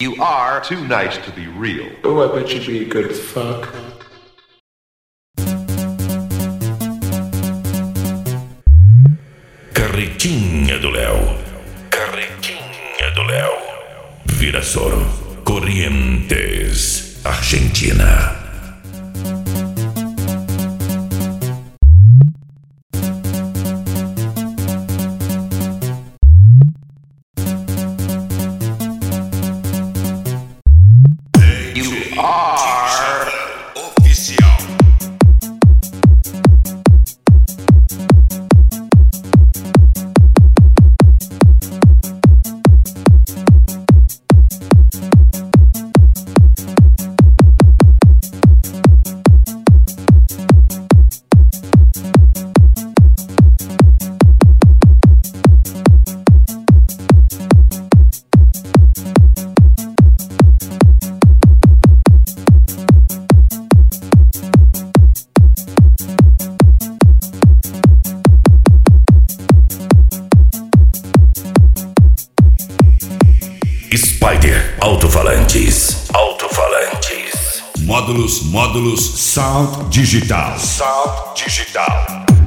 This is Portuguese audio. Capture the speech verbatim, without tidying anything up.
You are too nice to be real. Oh, I bet you'd be a good fuck. Carretinha do Léo. Carretinha do Léo. Virasoro. Corrientes. Argentina. Spider Alto-Falantes. Alto-Falantes. Módulos, módulos, Sound Digital. Sound Digital.